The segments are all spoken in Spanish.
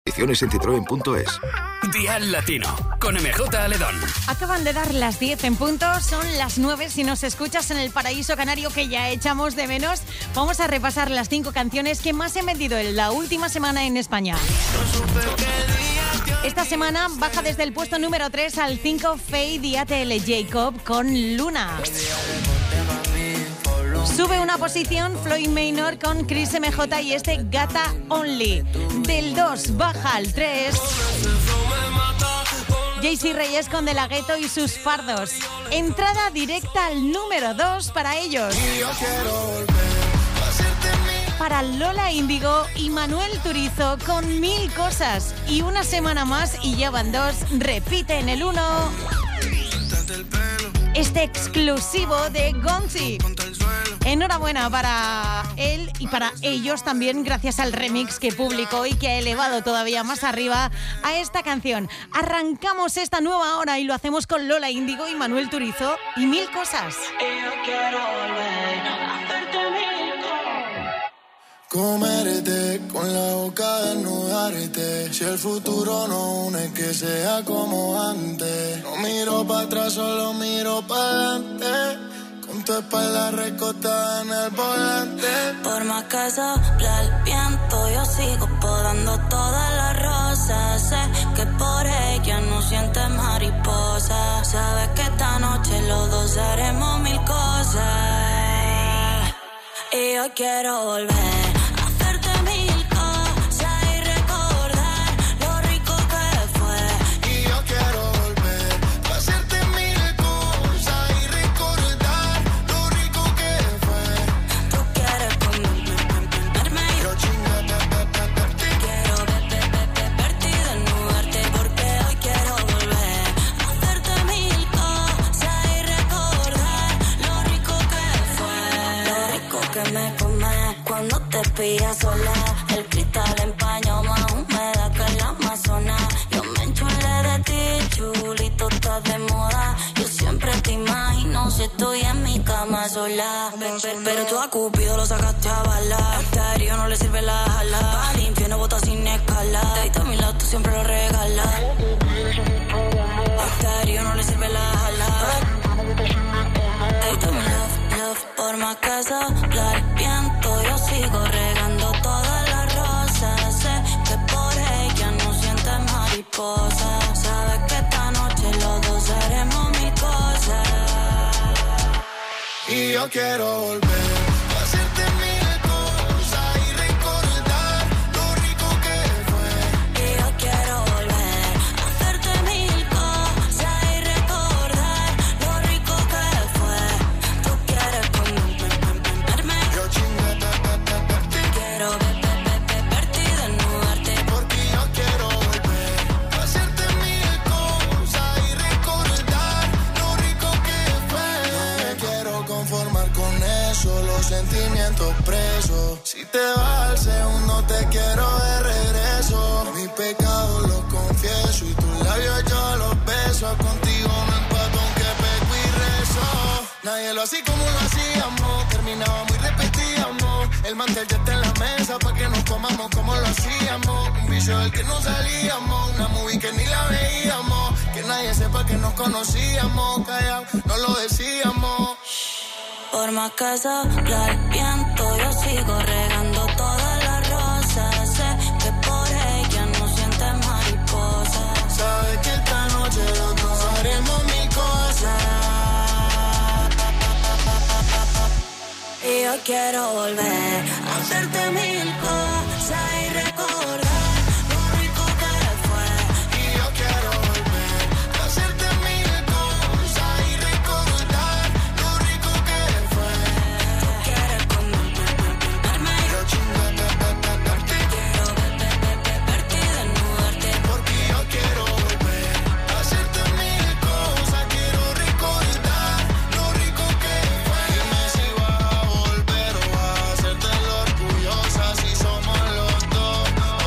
Condiciones en Citroën.es. Dial Latino, con MJ Aledón. Acaban de dar las 10 en punto, son las 9 si nos escuchas en el paraíso canario que ya echamos de menos. Vamos a repasar las 5 canciones que más se han vendido en la última semana en España. Esta semana baja desde el puesto número 3 al 5 Feid y ATL Jacob con Luna. Sube una posición Floyd Maynor con Chris MJ y este Gata Only. Del 2 baja al 3. JC Reyes con De La Ghetto y sus fardos. Entrada directa al número 2 para ellos. Para Lola Índigo y Manuel Turizo con Mil Cosas. Y una semana más y ya van 2. Repite en el 1. Este exclusivo de Gonzi. Enhorabuena para él y para ellos también, gracias al remix que publicó y que ha elevado todavía más arriba a esta canción. Arrancamos esta nueva hora y lo hacemos con Lola Índigo y Manuel Turizo y Mil Cosas. Comerte con la boca desnudarte. Si el futuro no une, que sea como antes. No miro para atrás, solo miro para adelante. Con tu espalda recostada en el volante. Por más que sopla el viento, yo sigo podando todas las rosas. Sé que por ella no sientes mariposa. Sabes que esta noche los dos haremos mil cosas. Y yo quiero volver. Pilla sola, el cristal empañó más húmeda que la Amazonas. Yo me enchulé de ti, chulito, estás de moda. Yo siempre te imagino si estoy en mi cama sola. Pero tú a Cupido lo sacaste a bala. A Darío no le sirve la jala. Al infierno bota sin escala. De a mi lado tú siempre lo regalas. A Darío no le sirve la jala. De a mi love, por más que sopla el viento, yo sigo regando todas las rosas. Sé que por ella no sientes mariposa. Sabes que esta noche los dos haremos mil cosas. Y yo quiero volver a hacerte mil cosas y recordar lo rico que fue. Y yo quiero volver a hacerte mil cosas y recordar lo rico que fue. Tú quieres comerme, yo chingue, quiero verte y desnudarte. porque yo quiero volver a hacerte mil cosas y recordar lo rico que fue. No me quiero conformar con eso, los sentimientos presos. Si te vas al segundo te quiero de regreso. Mis pecados los confieso y tus labios yo los beso. Contigo no empato aunque peco y rezo. Nadie lo hacía como lo hacíamos, terminábamos y repetíamos. El mantel ya está en la mesa pa' que nos comamos como lo hacíamos. Un vicio del que no salíamos, una movie que ni la veíamos. Que nadie sepa que nos conocíamos, callao, no lo decíamos. Por más que sopla el viento, yo sigo regando todas las rosas. Sé que por ella no sientes mariposa. Sabes que esta noche los dos haremos mil cosas. Y yo quiero volver a hacerte mil cosas y recordar lo rico que fue. Y yo quiero volver a hacerte mil cosas y recordar lo rico que fue. Tú quieres comerme, Yo chingue, quiero verte y desnudarte. porque yo quiero volver a hacerte mil cosas. Quiero recordar lo rico que fue. Dime si vas a volver o vas a hacerte lo orgullosa. Si somos los dos,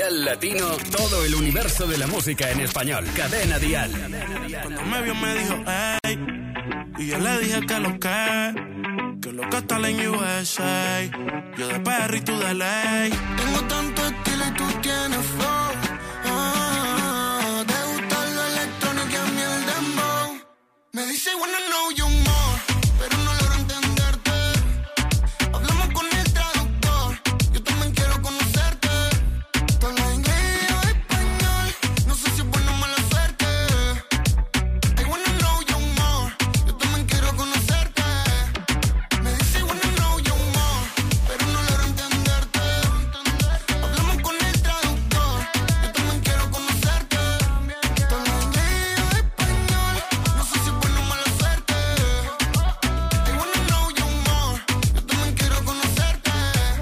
Dial Latino, todo el universo de la música en español. Cadena Dial. Cuando me vio me dijo, hey, y yo le dije que lo que está en USA. Yo de PR y tú de ley. Tengo tanto estilo y tú tienes flow. Te gusta lo electrónico y a mí el dembow. Me dice, wanna know you more, pero no logro entenderte. Hablamos con el traductor, yo también quiero conocerte. Tú hablas inglés o español, no sé si es buena o mala suerte. I wanna know you more, yo también quiero conocerte. Me dice, wanna know you more, pero no logro entenderte. Hablamos con el traductor, yo también quiero conocerte. Tú hablas inglés o español, no sé si es buena o mala suerte. I wanna know you more, yo también quiero conocerte.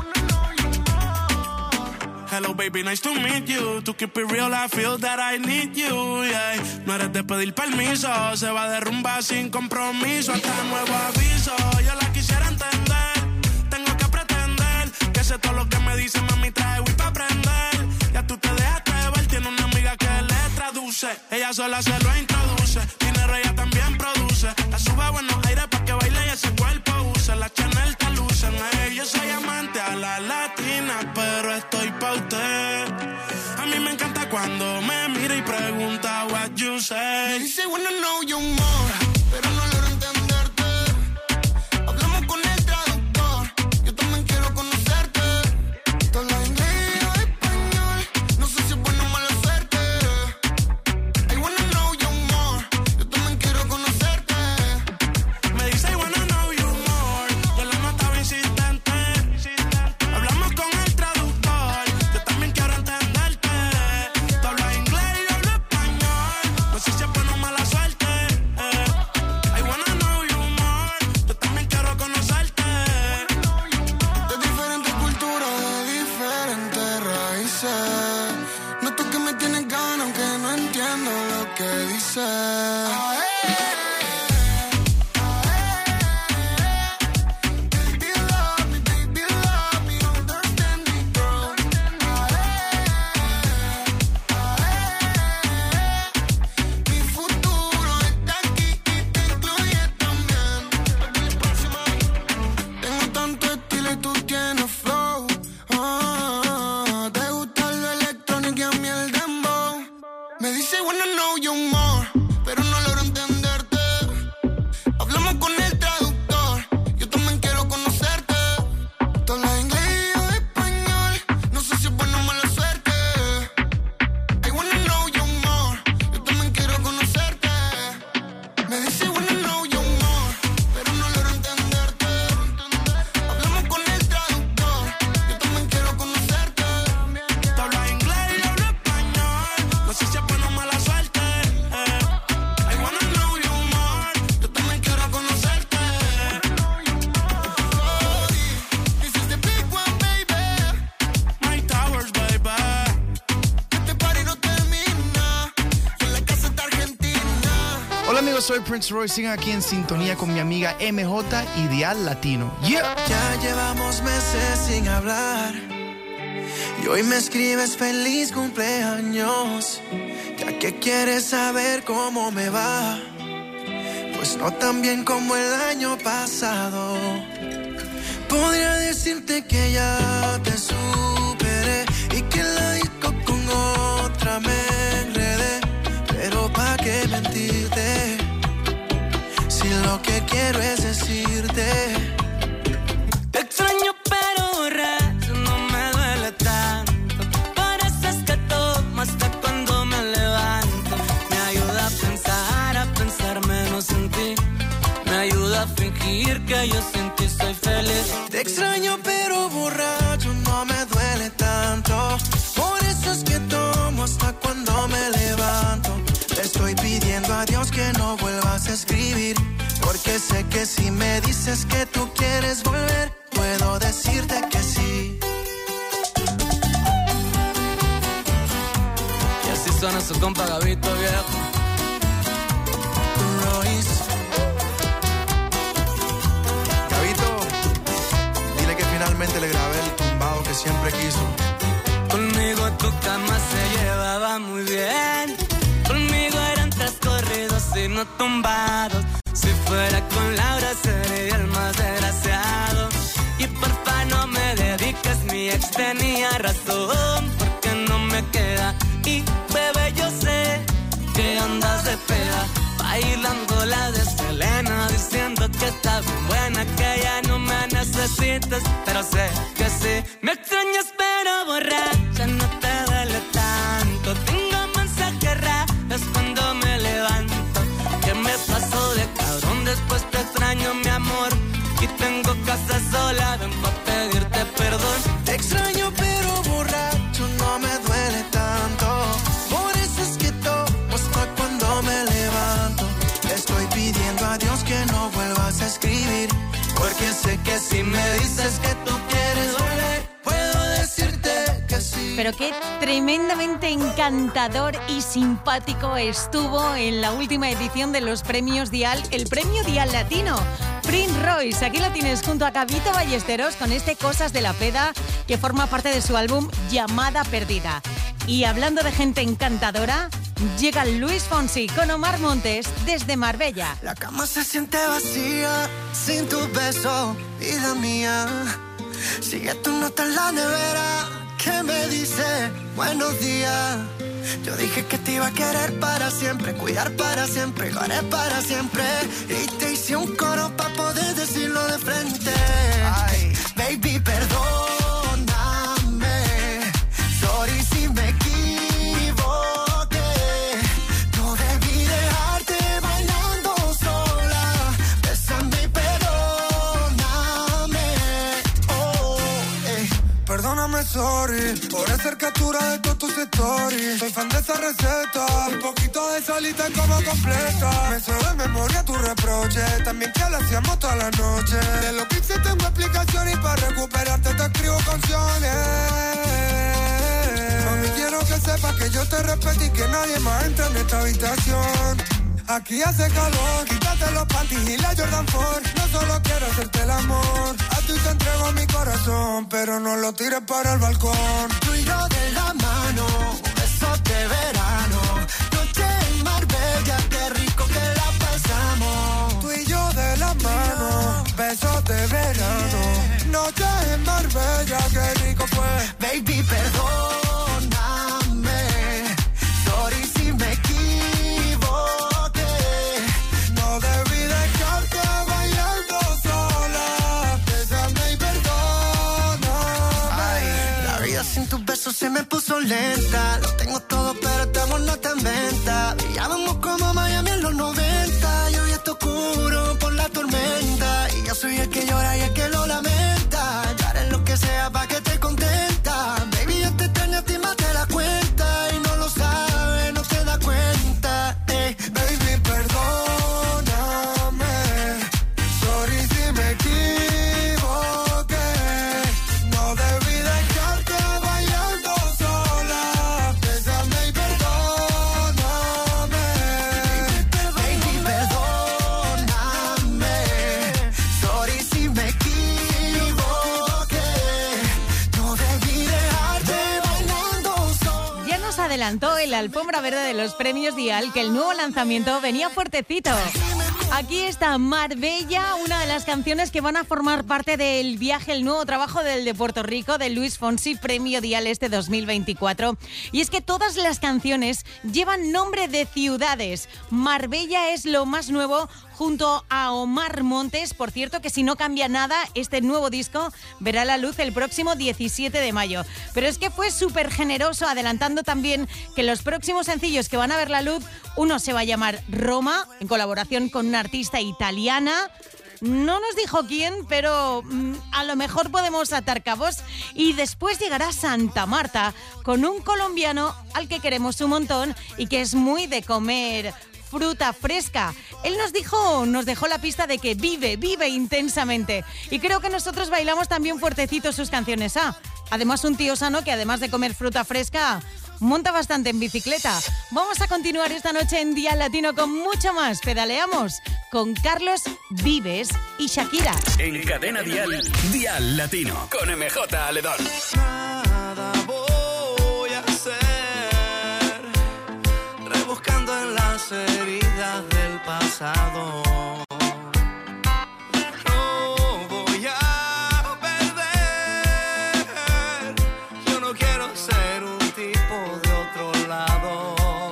Hello baby, nice to meet you. To keep it real, I feel that I need you, yeah. No eres de pedir permiso, se va a derrumbar sin compromiso. Hasta nuevo aviso, yo la quisiera entender. Tengo que pretender que sé todo lo que me dice, mami, trae Wii pa' aprender. Ya tú te dejaste ver, tiene una amiga que le traduce. Ella sola se lo introduce, dinero ella también produce. La sube a buenos aires pa' que baile y ese cuerpo use. La Chanel te lucen, yo soy amante a la latina, pero estoy pa' usted. A mí me encanta cuando me mira y pregunta what you Me say. dice, wanna know you more, pero no logro entenderte. Hablamos con el traductor, yo también quiero conocerte. Tú hablas inglés o español, no sé si es buena o mala suerte. I wanna know you more, yo también quiero conocerte. Me dice I wanna know you more, yo la notaba insistente. Hablamos con el traductor, yo también quiero entenderte. Tú hablas inglés y yo hablo español, no sé si es buena o mala suerte. I wanna know you more, yo también quiero conocerte. De diferentes culturas, de diferentes raíces. Noto que me tienes ganas, aunque no entiendo lo que dices. Baby, love me, understand me, girl. Mi futuro está aquí y te incluye también. Tengo tanto estilo y tú tienes flow. Te gusta lo electrónico y a mí el dembow. Me dice wanna know you more, pero no logro entenderte. Hablamos con el traductor, yo también quiero conocerte. Tú hablas inglés o español, no sé si es buena o mala suerte. I wanna know you more, yo también quiero conocerte. Me dice wanna know you more, pero no logro entenderte. Hablamos con el traductor, yo también quiero conocerte. Tú hablas inglés y yo hablo español, no sé si es buena o mala suerte. I wanna know you more, yo también quiero conocerte. This is the big one, baby. My towers, baby. Este party no termina, en la casa está Argentina. Hola amigos, soy Prince Royce, sigan aquí en sintonía con mi amiga MJ y Dial Latino. Yeah. Ya llevamos meses sin hablar y hoy me escribes feliz cumpleaños, ya que quieres saber cómo me va, pues no tan bien como el año pasado. Podría decirte que ya te superé y que en la disco con otra me enredé, pero pa' qué mentirte si lo que quiero es decirte. Te extraño pero borracho no me duele tanto. Por eso es que tomo hasta cuando me levanto. Me ayuda a pensar menos en ti. Me ayuda a fingir que yo sin ti soy feliz. Te extraño pero borracho no me duele tanto. Por eso es que tomo hasta cuando me levanto. Le estoy pidiendo a Dios que no vuelvas a escribir, porque sé que si me dices que tú quieres volver, puedo decirte que sí. Y así suena su compa Gabito, viejo. Royce. Gabito, dile que finalmente le grabé el tumbado que siempre quiso. Conmigo a tu cama cama se llevaba muy bien. Conmigo eran 3 corridos y no tumbados. Si fuera con Laura sería el más desgraciado. Y porfa no me dediques, mi ex tenía razón, porque no me queda. Y bebé yo sé que andas de peda, bailando la de Selena, diciendo que está bien buena, que ya no me necesitas, pero sé que sí. Me extrañas pero borracha no te duele tanto. Tengo mensajes raros cuando me levanto. ¿Qué me pasó de cabrón? Después te extraño mi amor y tengo casa sola, ven pa' pedirte perdón. Te extraño pero borracho no me duele tanto. Por eso es que tomo hasta cuando me levanto. Estoy pidiendo a Dios que no vuelvas a escribir, porque sé que si me dices que tú quieres volver, puedo decirte que sí. Pero qué tremendamente encantador y simpático estuvo en la última edición de los premios Dial, el premio Dial Latino. Prince Royce, aquí lo tienes junto a Gabito Ballesteros con este Cosas de la Peda, que forma parte de su álbum Llamada Perdida. Y hablando de gente encantadora, llega Luis Fonsi con Omar Montes desde Marbella. La cama se siente vacía sin tu beso, vida mía. Sigue tu nota en la nevera que me dice buenos días. Yo dije que te iba a querer para siempre, cuidar para siempre, lo haré para siempre. Y te hice un coro para poder decirlo de frente. Ay, baby, perdóname. Sorry si me equivoqué. No debí dejarte bailando sola. Bésame y perdóname. Oh, Perdóname, sorry, por hacer captura de todas tus stories. Soy fan de esa receta, un poquito de salita como completa. Me sé de memoria tu reproche, también que lo hacíamos toda la noche. De lo que hice tengo explicación y para recuperarte te escribo canciones. Mami, quiero que sepas que yo te respeto y que nadie más entra en esta habitación. Aquí hace calor, quítate los panties y la Jordan 4. No solo quiero hacerte el amor, a ti te entrego mi corazón, pero no lo tires para el balcón. Tú y yo de la mano, besos de verano. Noche en Marbella, qué rico que la pasamos. Tú y yo de la mano, besos de verano. Noche en Marbella, qué rico fue. Baby, perdóname. Sorry si me equivoqué. No debí dejarte bailando sola. Bésame y perdóname. Ay, la vida sin tus besos se me puso lenta. Lo tengo todo, pero este amor no está en venta. Brillábamos como Miami en los 90. Yo vi esto oscuro por la tormenta. Y yo soy el que llora y el que lo lamenta. Ya haré lo que sea pa' que te contenta. Baby, yo te extraño a ti más te la cuenta. Y no lo sabes, no te das cuenta. Baby, perdóname. Sorry si me equivoqué. No debí dejarte bailando sola. Bésame y perdóname. Baby, perdóname. Sorry si me equivoqué. No debí dejarte bailando sola. Ya nos adelantó en la alfombra verde de los premios Dial que el nuevo lanzamiento venía fuertecito. Aquí está Marbella, una de las canciones que van a formar parte del viaje, el nuevo trabajo del de Puerto Rico, de Luis Fonsi, Premio Dial este 2024. Y es que todas las canciones llevan nombre de ciudades. Marbella es lo más nuevo junto a Omar Montes. Por cierto, que si no cambia nada, este nuevo disco verá la luz el próximo 17 de mayo. Pero es que fue súper generoso, adelantando también que los próximos sencillos que van a ver la luz, uno se va a llamar Roma, en colaboración con una artista italiana. No nos dijo quién, pero a lo mejor podemos atar cabos. Y después llegará Santa Marta con un colombiano al que queremos un montón y que es muy de comer fruta fresca. Él nos dejó la pista de que vive intensamente. Y creo que nosotros bailamos también fuertecito sus canciones. Además, un tío sano que además de comer fruta fresca, monta bastante en bicicleta. Vamos a continuar esta noche en Dial Latino con mucho más. Pedaleamos con Carlos Vives y Shakira. En Cadena Dial, Dial Latino, con MJ Aledón. Nada voy a hacer las heridas del pasado. No voy a perder. Yo no quiero ser un tipo de otro lado.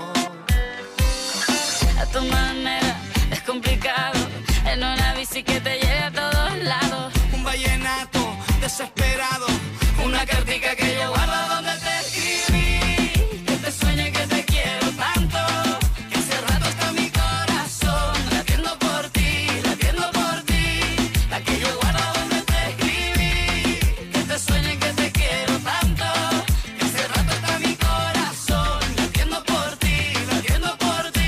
A tu manera es complicado. En una bici que te lleve a todos lados. Un vallenato desesperado. Una cartica que yo guardo donde te escribí. Que te sueñe que te quiero tanto. Que hace rato está mi corazón latiendo por ti, latiendo por ti. La que yo guardo donde te escribí. Que te sueñe que te quiero tanto. Que hace rato está mi corazón latiendo por ti, latiendo por ti.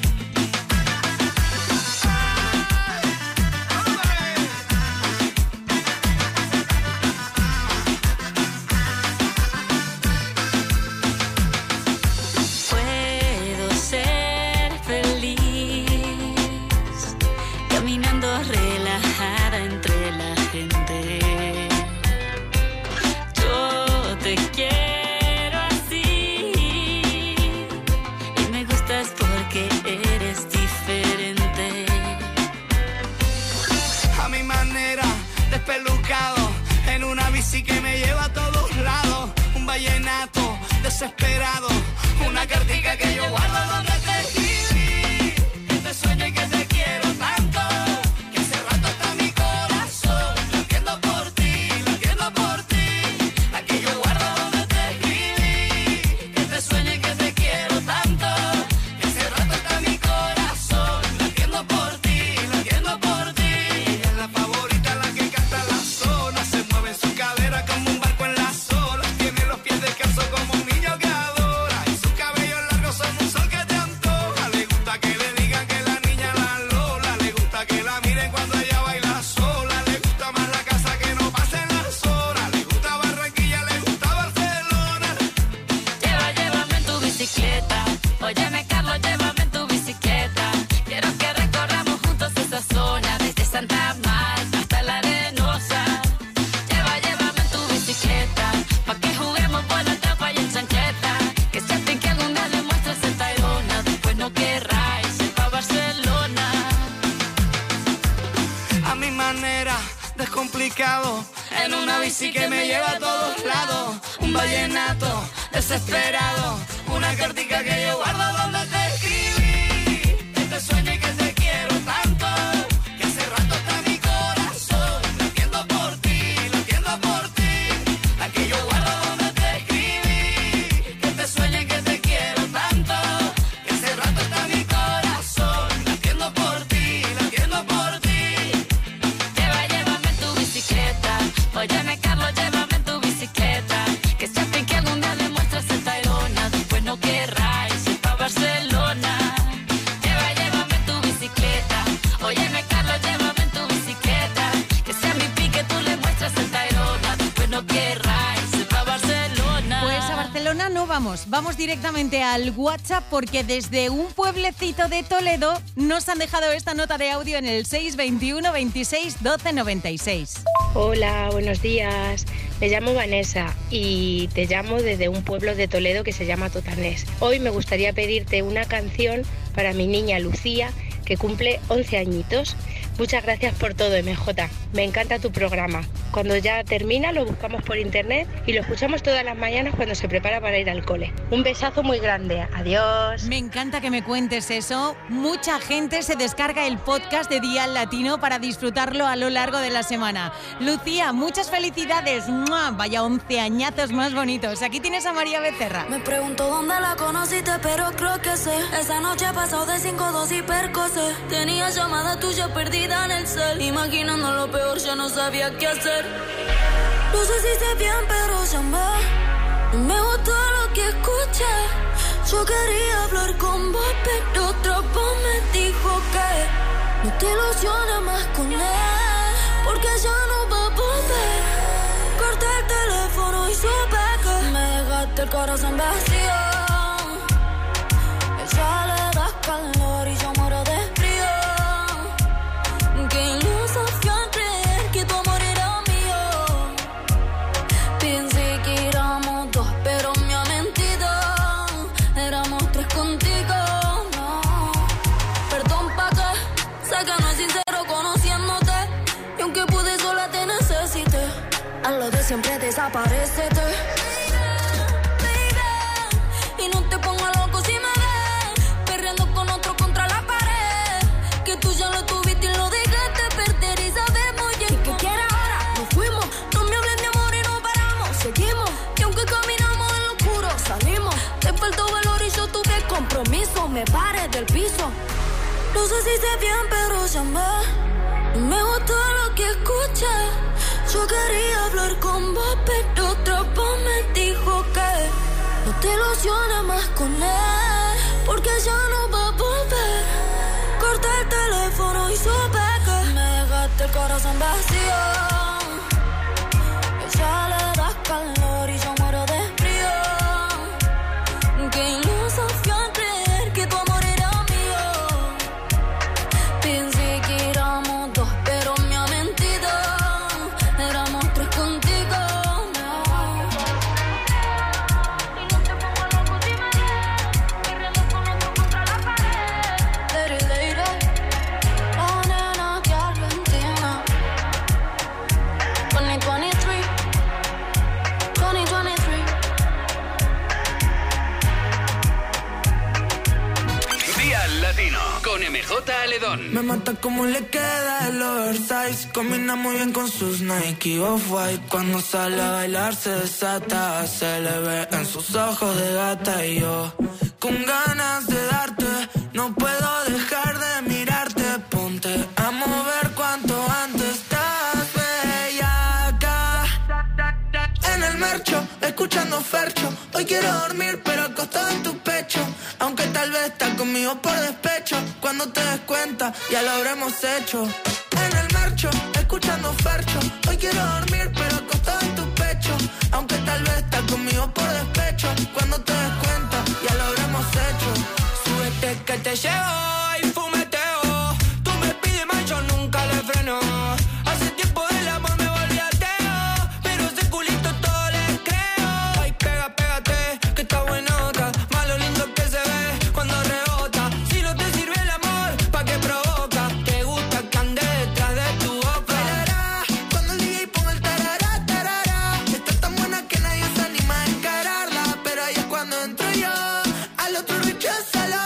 Puedo ser feliz caminando relajada entre la gente. Yo te quiero así y me gustas porque eres diferente. A mi manera, despelucado, en una bici que me lleva a todos lados. Un vallenato desesperado, una cartica que yo guardo donde te escribí. Que te sueñe que te quiero tanto. Que hace rato está mi corazón latiendo por ti, latiendo por ti. La que yo guardo donde te escribí. Que te sueñe que te quiero tanto. Que hace rato está mi corazón latiendo por ti, latiendo por ti. Ella es la favorita, la que canta la zona. Se mueve en su cadera como un barco en las olas. Tiene los pies descalzos como un niño que adora. Y sus cabellos largos son un sol que te antoja. Le gusta que le digan que la niña la Lola. Le gusta que la miren cuando ella baila sola. Le gusta más la casa que no pasen las horas. Le gusta Barranquilla, le gusta Barcelona. Llévame en tu bicicleta. Óyeme, Carlos, llévame en tu bicicleta. Quiero que recorramos juntos esa zona. Desde Santa Marta hasta la Arenosa. Llévame en tu bicicleta. Pa' que juguemos por la tapa y en chancheta. Que se fin que algún día le muestres el Tayrona. Después no querráis ir pa' Barcelona. A mi manera, descomplicado, en una bici que me lleva a todos lados. Un vallenato desesperado, una cartica que yo guardo donde te escribí. Que te sueñe que te quiero tanto. Que hace rato está mi corazón latiendo por ti, latiendo por ti. La que yo guardo donde te escribí. Que te sueñe que te quiero tanto. Que hace rato está mi corazón latiendo por ti, latiendo por ti. Llévame en tu bicicleta. Óyeme, Carlos, llévame en tu bicicleta. Que se fin que algún día le muestres el Tayrona. Después no querráis ir pa' Barcelona. Llévame en tu bicicleta. Óyeme, Carlos, llévame en tu bicicleta. Que sea mi pique, tú le muestras el Tayrona. Después no querráis ir pa' Barcelona. Pues a Barcelona no vamos directamente al WhatsApp porque desde un pueblecito de Toledo nos han dejado esta nota de audio en el 621 26 12 96. Hola, buenos días. Me llamo Vanessa y te llamo desde un pueblo de Toledo que se llama Totanés. Hoy me gustaría pedirte una canción para mi niña Lucía, que cumple 11 añitos. Muchas gracias por todo, MJ. Me encanta tu programa. Cuando ya termina lo buscamos por internet y lo escuchamos todas las mañanas cuando se prepara para ir al cole. Un besazo muy grande. Adiós. Me encanta que me cuentes eso. Mucha gente se descarga el podcast de Dial Latino para disfrutarlo a lo largo de la semana. Lucía, muchas felicidades. ¡Mua! Vaya 11 añazos más bonitos. Aquí tienes a María Becerra. Me pregunto dónde la conociste, pero creo que sé. Esa noche pasó de 5-2 y percocé. Tenía llamada tuya perdida en el cel. Imaginando lo peor, ya no sabía qué hacer. No sé si sé bien, pero llamé. Me gustó lo que escuché. Yo quería hablar con vos, pero otra voz me dijo que no te ilusiones más con él, porque ya no va a volver. Corté el teléfono y supe que me dejaste el corazón vacío. Ella le da calor y yo muero de frío. Que iluso fui a creer que tu amor era mío. Pensé que éramos dos, pero me ha mentido. Éramos tres contigo, no. sincero conociéndote. Y aunque pude sola te necesité. A lo de siempre desaparecete. Baby, y no te pongas loco si me ves perreando con otro contra la pared. Que tú ya lo tuviste y lo dejaste perder. Y sabemos ya que quiere ahora. Nos fuimos, no me hables de amor y no paramos. Seguimos, y aunque caminamos en lo oscuro, salimos. Te faltó valor y yo tuve compromiso. Me paré del piso. No sé si sé bien, pero llamé. Me gustó lo que escuché. Yo quería hablar con vos, pero otra voz me dijo que no te ilusiones más con él, porque ya no va a volver. Corté el teléfono y supe que me dejaste el corazón vacío. Ella le da calor y yo muero de frío. Que iluso fui al creer que tu amor era mío. Pensé que éramos dos, pero me ha mentido. Éramos tres contigo. Y no te pongas loco si me ves perreando con otro contra la pared. Lady, la nena de Argentina. 2023. Día Latino con MJ Aledón. Me mata como le queda el oversize. Combina muy bien con sus Nike Off-White. Cuando sale a bailar se desata. Se le ve en sus ojos de gata. Y yo con ganas de darte. No puedo dejar de mirarte. Ponte a mover cuanto antes. Estás bellaca. En el marcho, escuchando Fercho. Hoy quiero dormir pero acostado en tu pecho. Aunque tal vez estás conmigo por despecho. Cuando te des cuenta ya lo habremos hecho. En el marcho, escuchando Fercho. Hoy quiero dormir pero acostado en tu pecho. Aunque tal vez estás conmigo por despecho. Cuando te des cuenta ya lo habremos hecho. Súbete que te llevo y fumeteo. Tú me pides más, yo nunca le freno. Hace tiempo del amor me volví ateo. Pero ese culito todo le creo. Ay, pégate, que está buenota. Más lo lindo que se ve cuando rebota. Si no te sirve el amor, ¿pa' qué provoca? Te gusta que ande detrás de tu boca. Bailará cuando el DJ ponga el tarará, tarará. Está tan buena que nadie se anima a encararla. Pero ahí es cuando entro yo. Al otro recházalo.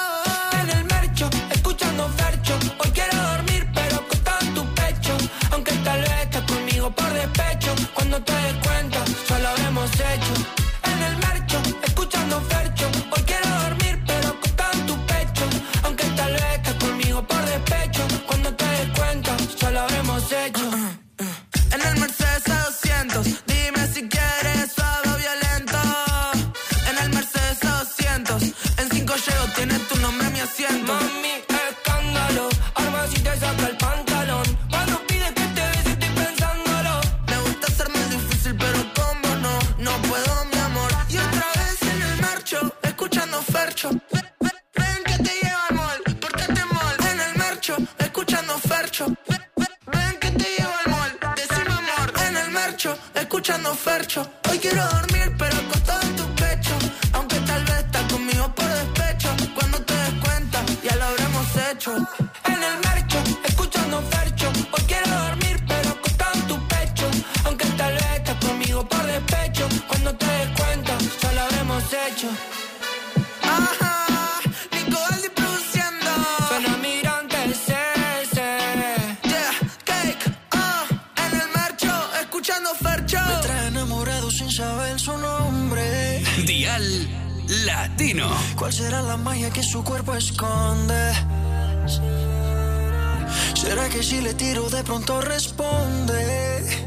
En el mercho, escuchando Fercho. Hoy quiero dormir pero acostado en tu pecho. Aunque tal vez estás conmigo por despecho. Cuando te des cuenta, ya lo habremos hecho. En el mercho, escuchando Fercho. Hoy quiero dormir pero acostado en tu pecho. Aunque tal vez estás conmigo por despecho. Cuando te des cuenta, ya lo habremos hecho. En el Mercedes A200, dime si quieres suave o violento. En el Mercedes A200, en 5 llego, tienes tu nombre, mi asiento. Mami, escándalo, arma si te saca el pantalón. Cuando pides que te bese, estoy pensándolo. Me gusta hacerme el difícil, pero como no puedo, mi amor. Y otra vez en el marcho, escuchando Fercho. Ven que te llevo al mall, pórtate mall. En el marcho, escuchando Fercho. Ven que te llevo al mall, decime amor. En el marcho, escuchando Fercho. Hoy quiero dormir pero acostado en tu pecho. Aunque tal vez estás conmigo por despecho. Cuando te des cuenta ya lo habremos hecho. En el marcho, escuchando Fercho. Hoy quiero dormir pero acostado en tu pecho. Aunque tal vez estás conmigo por despecho. Cuando te des cuenta ya lo habremos hecho. Ajá, Nico Valdi produciendo. Suena Mirante ese. Yeah, cake, en el marcho, escuchando Fercho. Me trae enamorado sin saber su nombre. Dial Latino. ¿Cuál será la magia que su cuerpo esconde? ¿Será que si le tiro de pronto responde?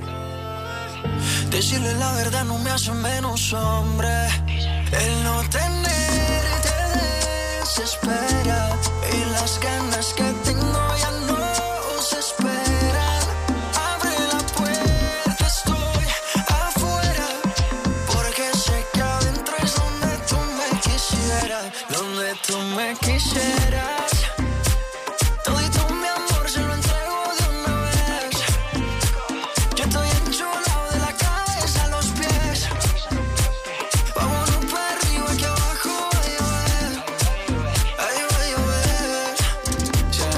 Decirle la verdad no me hace menos hombre. El no tener te desespera. Y las ganas que tengo ya no se esperan. Abre la puerta, estoy afuera. Porque sé que adentro es donde tú me quisieras. Donde tú me quisieras. Todito mi amor se lo entrego de una vez. Yo estoy enchulado de la cabeza a los pies. Vámonos para arriba que abajo va a llover. Ahí va a llover.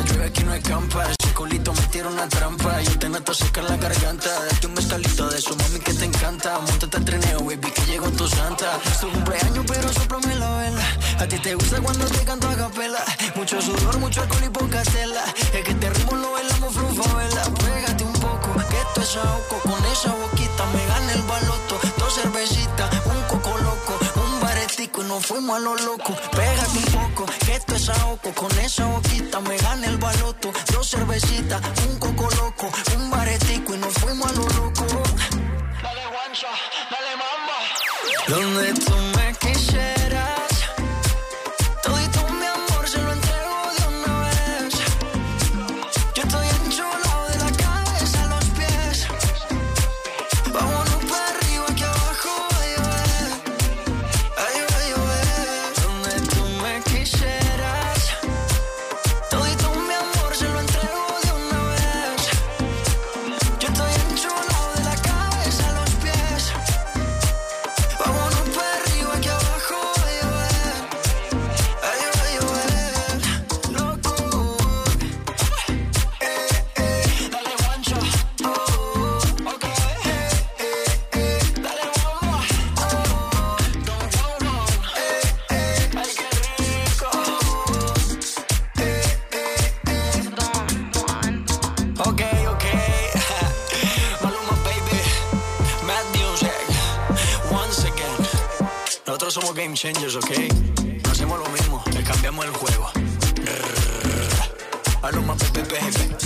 trampa. Ese culito me tira una trampa. Yo te meto a secar la garganta. Date un mezcalito de eso, mami, que te encanta. Móntate al trineo, baby, que llegó tu santa. Es tu cumpleaños, pero sóplame la vela. A ti te gusta cuando te canto a capela. Mucho sudor, mucho alcohol y poca tela. Es que te ritmo lo bailamos frufavela. Pégate un poco, que esto es ahogo. Con esa boquita me gana el baloto. 2 cervecitas, un coco loco, un baretico y nos fuimos a lo loco. Pégate un poco, que esto es ahogo. Con esa boquita me gana el baloto. 2 cervecitas, un coco loco, un baretico y nos fuimos a lo loco. Dale guancha, dale mamba. Donde tú me quisieras, todito mi amor se lo entrego de una vez. Yo estoy enchulado de la cabeza a los pies. Vámonos para arriba que abajo va a llover. Ay, va a llover. Donde tú me quisieras, todito mi amor se lo entrego de una vez. Yo estoy enchulado de la cabeza a los pies. Vámonos para arriba que abajo va a llover. Ay, va a llover. Loco. Dale guancho. Ok. Dale guagua. Don't go wrong. Ay, qué rico. Ok. Maluma, baby. Mad music. Once again. Nosotros somos game changers, ok. No hacemos lo mismo, le cambiamos el juego. Maluma, baby.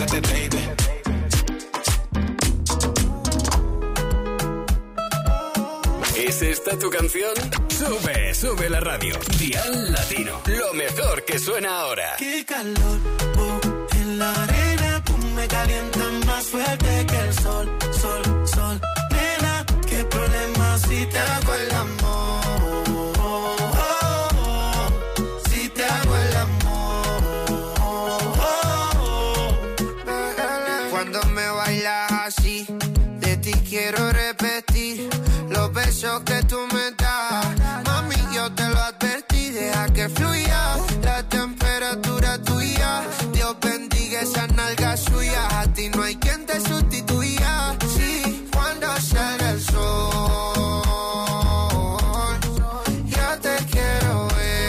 ¿Es esta tu canción? Sube la radio. Dial Latino. Lo mejor que suena ahora. Qué calor, en la arena tú me calientas más fuerte que el sol. Nena, qué problema si te hago el amor. Si te hago el amor. Cuando me bailas así, de ti quiero repetir los besos que tú me das. Mami, yo te lo advertí, deja que fluya la temperatura tuya. Dios bendiga esa nalga suya. A ti no hay quien te sustituya. Sí, cuando sale el sol, ya te quiero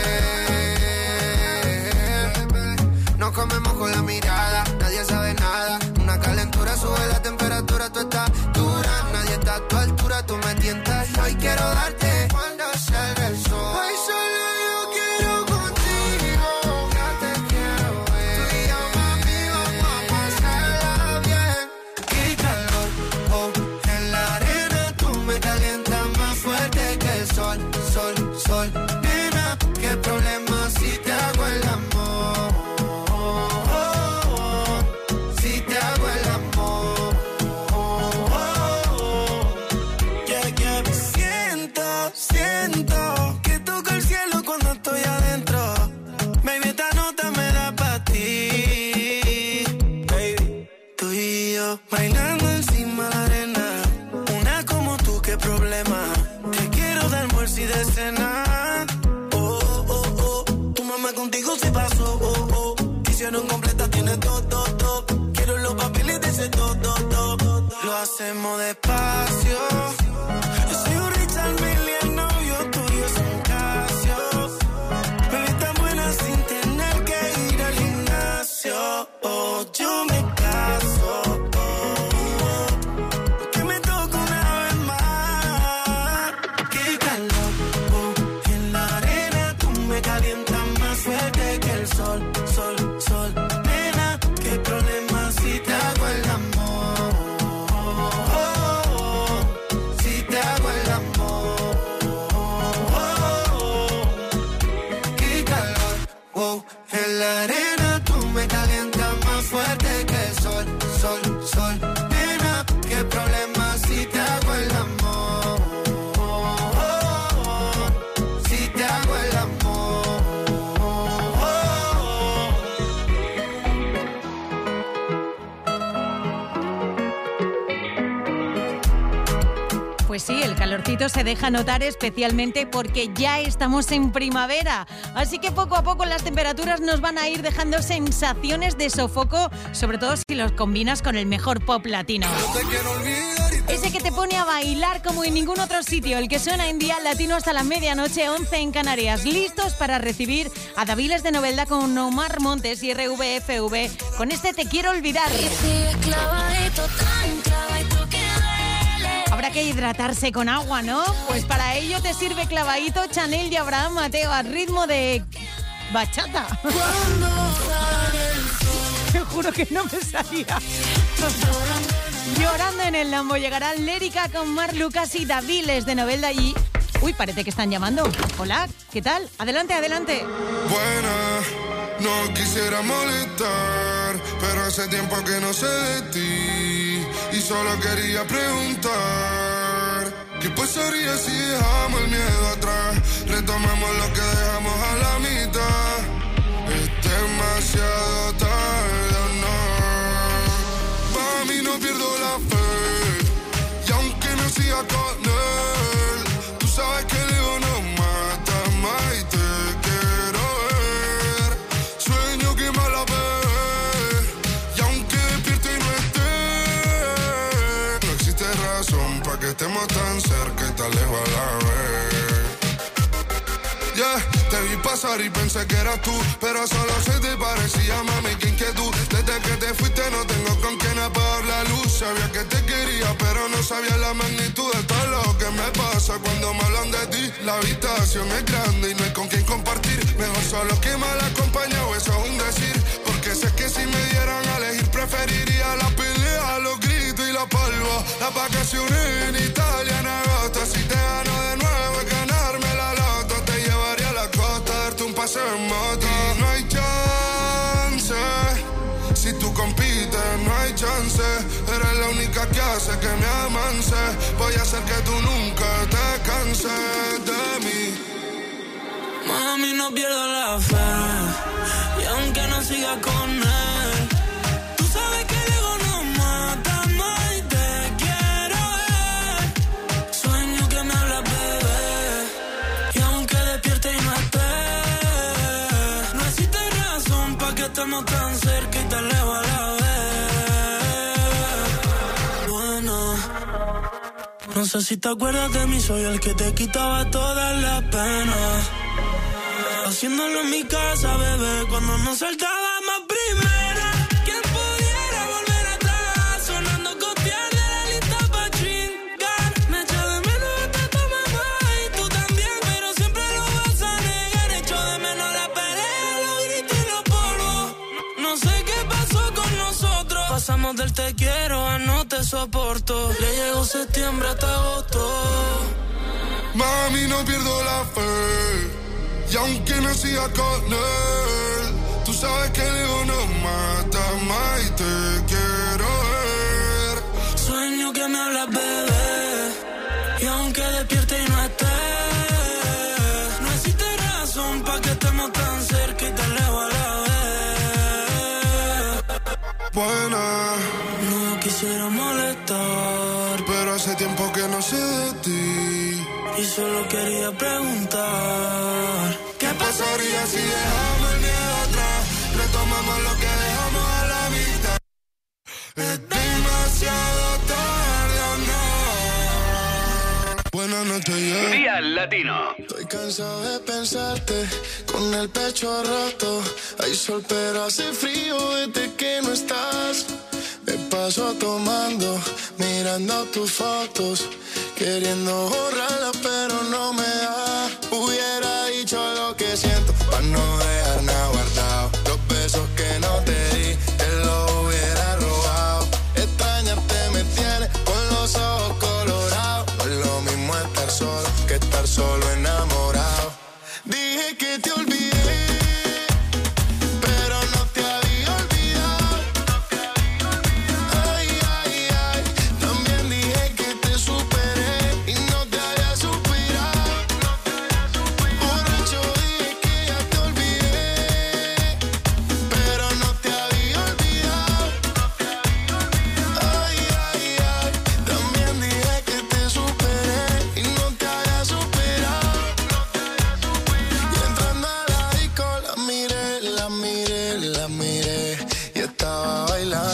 ver. Nos comemos con la mirada, nadie sabe nada. Una calentura sube la temperatura, tú estás dura. Nadie está a tu altura, tú me tientas. Hoy quiero darte cuando salga el sol. Hoy solo yo quiero contigo. Ya te quiero ver. Tú y yo, mami, vamos a pasarla bien. Qué calor, en la arena tú me calientas más fuerte que el sol. Nena, qué problema si te hago el amor. Si te hago el amor. Siento que toco el cielo cuando estoy adentro. Baby, esta nota me da pa' ti. Baby, tú y yo bailando encima de la arena. Una como tú, qué problema. Te quiero de almuerzo y de cena. Tu mamá contigo se pasó. Hicieron completa, tiene todo. Quiero los papeles de ese todo. Lo hacemos despacio. Yo soy un Richard Mille, el novio tuyo es un Casio. Bebé tan buena sin tener que ir al gimnasio. Yo me caso. Que me toque una vez más. Qué calor, en la arena tú me calientas más fuerte que el sol. Nena, qué problema si te hago el amor. Si Pues sí, el calorcito se deja notar especialmente porque ya estamos en primavera. Así que poco a poco las temperaturas nos van a ir dejando sensaciones de sofoco, sobre todo si los combinas con el mejor pop latino. Ese que te pone a bailar como en ningún otro sitio, el que suena en Dial Latino hasta la medianoche, 11 en Canarias. Listos para recibir a Daviles de Novelda con Omar Montes y RVFV con este Te quiero olvidar. Habrá que hidratarse con agua, ¿no? Pues para ello te sirve clavadito Chanel y Abraham Mateo al ritmo de bachata. Te juro que no me salía. Llorando en el Lambo llegará Lérica con Mar Lucas y Daviles de Novelda y... Uy, parece que están llamando. Hola, ¿qué tal? Adelante, adelante. Buena, no quisiera molestar, pero hace tiempo que no sé de ti y solo quería preguntar ¿qué pasaría si dejamos el miedo atrás? Retomamos lo que dejamos a la mitad. Es demasiado tarde, no. Para mí no pierdo la fe y aunque no siga con él, tú sabes que el ego no mata más y te quiero ver. Sueño que me la ve y aunque despierte y no esté, no existe razón para que estemos tan cerca y tan lejos a la vez. Yeah, te vi pasar y pensé que eras tú, pero solo se te parecía, mami, qué inquietud. Desde que te fuiste no tengo con quién apagar la luz. Sabía que te quería, pero no sabía la magnitud de todo lo que me pasa cuando me hablan de ti. La habitación es grande y no hay con quién compartir. Mejor solo que mal acompañado, eso es un decir. Porque sé que si me dieran a elegir preferiría la pelea, los gritos y la palma. Las vacaciones en Italia en agosto. Si te gano de nuevo es ganarme la loto. Te llevaría a la costa, darte un paseo en moto. Y no hay chance, si tú compites no hay chance. Eres la única que hace que me amance. Voy a hacer que tú nunca te canses de mí. Mami, no pierdo la fe y aunque no siga con él, tú sabes que el ego no mata más y te quiero ver. Sueño que me hablas, bebé, y aunque despierte y no esté, no existe razón para que estemos tan cerca y tan lejos a la vez. Bueno, no sé si te acuerdas de mí, soy el que te quitaba todas las penas. Haciéndolo en mi casa, bebé, cuando nos saltábamos primera. ¿Quién pudiera volver atrás? Sonando copiar de la lista pa' chingar. Me echo de menos hasta tu mamá y tú también, pero siempre lo vas a negar. Echo de menos la pelea, los gritos y los polvos. No sé qué pasó con nosotros. Pasamos del te quiero a no te soporto. Le llegó septiembre hasta agosto. Mami, no pierdo la fe y aunque no siga con él, tú sabes que el ego no mata más y te quiero ver. Sueño que me hablas, bebé, y aunque despierte y no esté, no existe razón para que estemos tan cerca y tan lejos a la vez. Buena, no quisiera molestar, pero hace tiempo que no sé de ti y solo quería preguntar ¿qué pasaría si dejamos el miedo atrás? Retomamos lo que dejamos a la mitad. Es demasiado tarde, ¿o no? Buenas noches, yeah. Dial Latino. Estoy cansado de pensarte con el pecho roto. Hay sol pero hace frío desde que no estás. Me paso tomando, mirando tus fotos, queriendo borrarla pero no me da. Hubiera dicho lo que siento para no dejar nada guardado. Los besos que no te di, te los hubiera robado. Extrañarte me tiene con los ojos colorados. No es lo mismo estar solo que estar solo enamorado. Dije que te olvidé,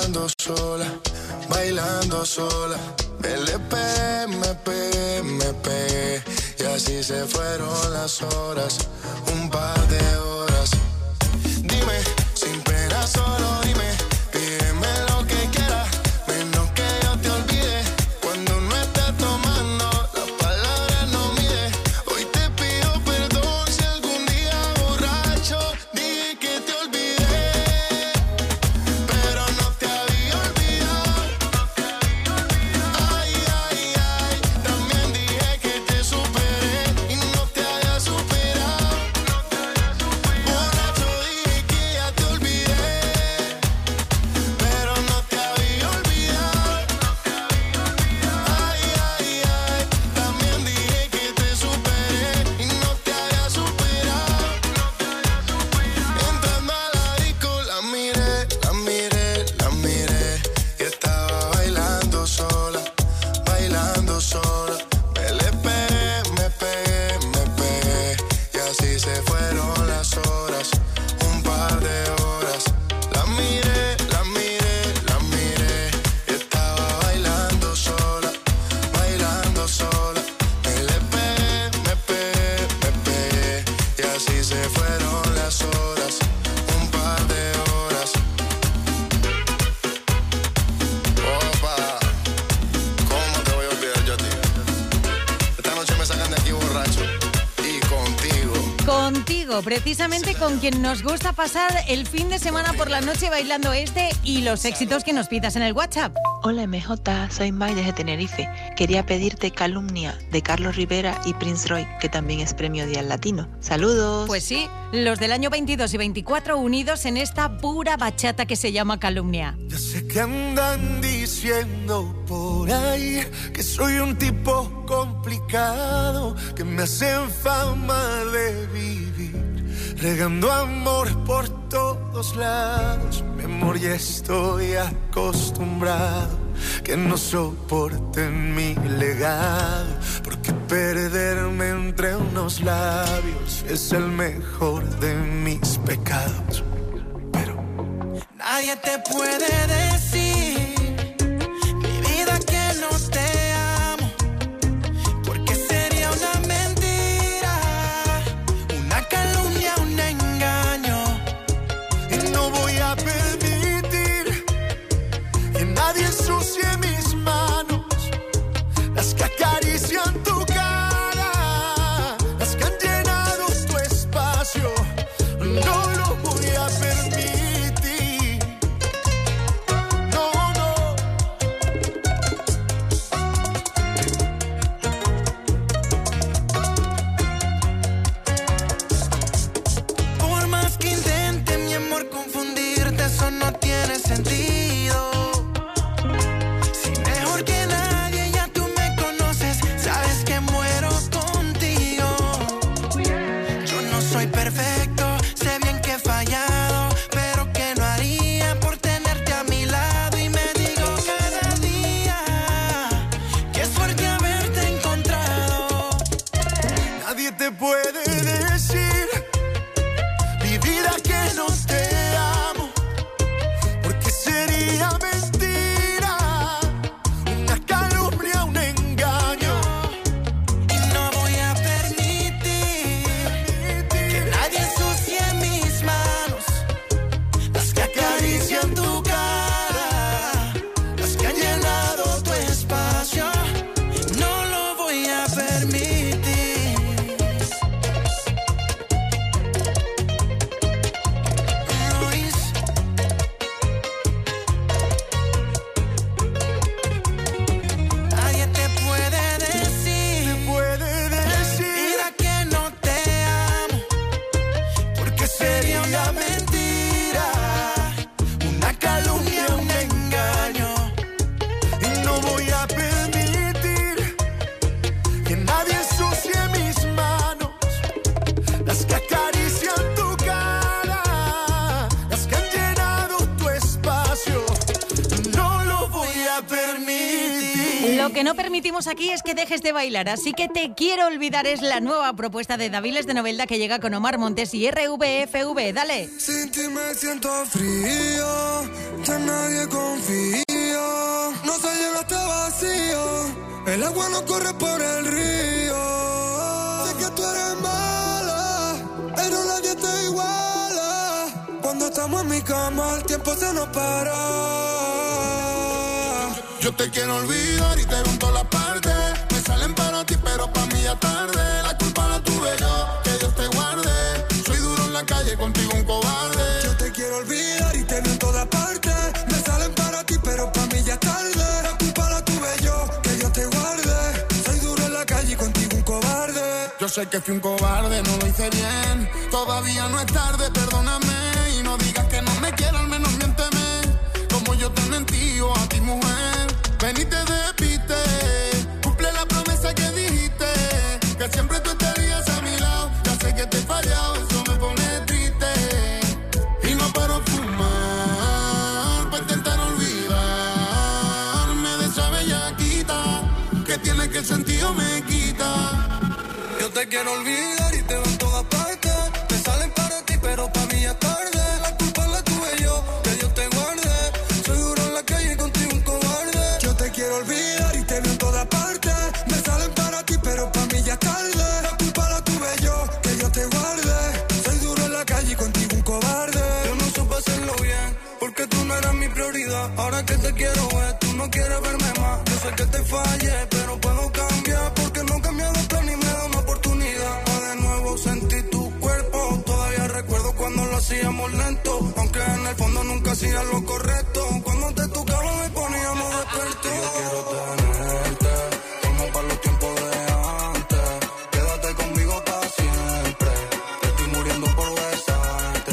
bailando sola, bailando sola. Me pegué, y así se fueron las horas, un par de horas. Dime, sin pena solo dime, pídeme lo que quieras, menos que yo te olvide. Cuando no estés tomando, las palabras no mide. Hoy te pido perdón si algún día borracho dije que te olvidé, pero no te había olvidado. Ay, ay, ay, también dije que te superé y no te había superado. Borracho dije que ya te olvidé, pero no te había olvidado. Ay, ay, ay, también dije que te superé y no te había superado. Entrando a la disco la miré, y estaba bailando sola, bailando sola. Me pegué, y así se fueron las horas, un par de horas. La miré, y estaba bailando sola, bailando sola. Me pegué, y así se fueron las horas, un par de horas. Opa, ¿cómo te voy a olvidar yo a ti? Esta noche me sacan de aquí borracho, y contigo. Contigo, precisamente con quien nos gusta pasar el fin de semana por la noche bailando este y los éxitos que nos pidas en el WhatsApp. Hola MJ, soy May desde Tenerife. Quería pedirte Calumnia de Carlos Rivera y Prince Roy, que también es premio Día Latino. ¡Saludos! Pues sí, los del año 22 y 24 unidos en esta pura bachata que se llama Calumnia. Ya sé que andan diciendo por ahí que soy un tipo complicado, que me hacen fama de vivir, regando amor por todos lados. Mi amor, ya estoy acostumbrado, que no soporten mi legado, porque perderme entre unos labios es el mejor de mis pecados. Pero nadie te puede decir, mi vida, que no te amo, porque sería una mentira, una calumnia, un engaño. Y no voy a permitir que nadie ensucie mis manos, las que acarician tu cara, las que han llenado tu espacio. No lo voy a permitir. No, no. Por más que intente, mi amor, confundirte, eso no tiene sentido. Si mejor que nadie ya tú me conoces, sabes que muero contigo. Yo no soy perfecto, sé bien que he fallado, pero que no haría por tenerte a mi lado. Y me digo cada día que es fuerte haberte encontrado. Nadie te puede decir, mi vida, que no te amo, porque sería mentira, una calumnia, un engaño. Y no voy a permitir que nadie ensucie mis manos, las que acarician tu cara, las que han llenado tu espacio. No lo voy a permitir. Luis. Nadie te puede decir, mira, que no te amo, porque sería una mentira, una calumnia, un engaño. Y no voy a permitir que nadie ensucie mis manos, las que acarician tu cara, las que han llenado tu espacio. No lo voy a permitir. Lo que no permitimos aquí es que dejes de bailar, así que Te quiero olvidar es la nueva propuesta de Daviles de Novelda, que llega con Omar Montes y RVFV. Dale. Sin ti me siento frío, ti en nadie confío. No se llena este vacío. El agua no corre por el río. Sé que tú eres mala, pero nadie te iguala. Cuando estamos en mi cama, el tiempo se nos para. Yo te quiero olvidar y te veo en todas las partes. Me salen para ti, pero pa' mí ya tarde. La culpa la tuve yo, que Dios te guarde. Soy duro en la calle, contigo un cobarde. Yo te quiero olvidar y te veo en todas partes. Me salen para ti, pero pa' mí ya tarde. La culpa la tuve yo, que Dios te guarde. Soy duro en la calle y contigo un cobarde. Yo sé que fui un cobarde, no lo hice bien. Todavía no es tarde, perdóname. Y no digas que no me quieras, al menos miénteme. Como yo te mentí, o a ti mujer. Ven y te despiste, cumple la promesa que dijiste, que siempre tú estarías a mi lado. Ya sé que te he fallado, eso me pone triste. Y no paro fumar, para intentar olvidarme de esa bellaquita, que tiene que el sentido me quita. Yo te quiero olvidar y te veo en todas partes. Me salen para ti, pero pa' mí ya tarde. La culpa la tuve yo, que Dios te guarde. Soy duro en la calle y contigo un cobarde. Yo te quiero olvidar y te veo en todas partes. Me salen para ti, pero pa' mí ya tarde. La culpa la tuve yo, que Dios te guarde. Soy duro en la calle y contigo un cobarde. Yo no supe hacerlo bien, porque tú no eras mi prioridad. Ahora que te quiero ver, tú no quieres verme más. Yo sé que te fallé, pero puedo cambiar, porque no he cambiado el plan ni me da una oportunidad. Pa' de nuevo sentir tu cuerpo. Todavía recuerdo cuando lo hacíamos lento, aunque en el fondo nunca hacía lo correcto. Cuando te tocaba me poníamos despiertos. Yo quiero tenerte, como para los tiempos de antes. Quédate conmigo para siempre. Te estoy muriendo por besarte.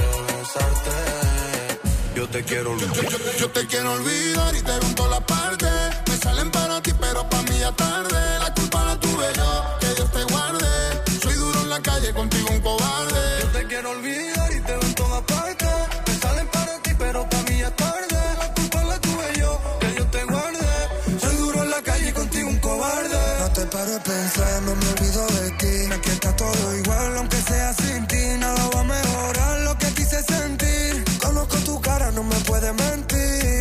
Yo te quiero olvidar. Yo te quiero olvidar y te veo en todas las partes. Me salen para ti, pero pa' mí ya tarde. La culpa la tuve yo, que Dios te guarde. Soy duro en la calle, contigo un cobarde. Yo te quiero olvidar y te veo en todas partes. Me salen para ti, pero pa' mí ya tarde. La culpa la tuve yo, que Dios te guarde. Soy duro en la calle y contigo un cobarde. No te paro de pensar, no me olvido de ti. Aquí está todo igual, aunque sea sin ti. Nada va a mejorar lo que quise sentir. Conozco tu cara, no me puedes mentir.